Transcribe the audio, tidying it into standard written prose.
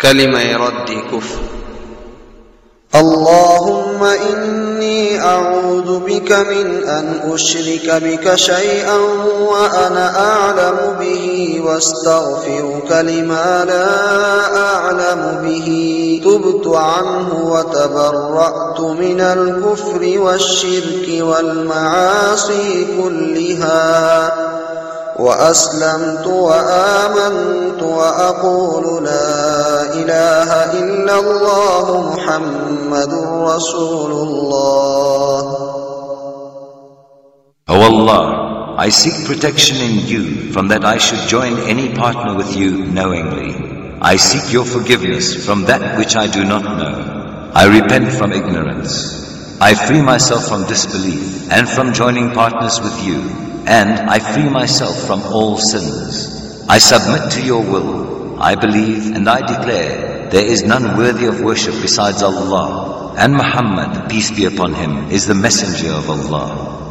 kalimai raddi kufr. اللهم إني أعوذ بك من أن أشرك بك شيئا وأنا أعلم به واستغفرك لما لا أعلم به. تبت عنه وتبرأت من الكفر والشرك والمعاصي كلها وأسلمت وآمنت وأقول لا إله إلا الله محمد رسول الله. O Allah, I seek protection in you from that I should join any partner with you knowingly. I seek your forgiveness from that which I do not know. I repent from ignorance. I free myself from disbelief and from joining partners with you. And I free myself from all sins. I submit to your will. I believe and I declare there is none worthy of worship besides Allah. And Muhammad, peace be upon him, is the messenger of Allah.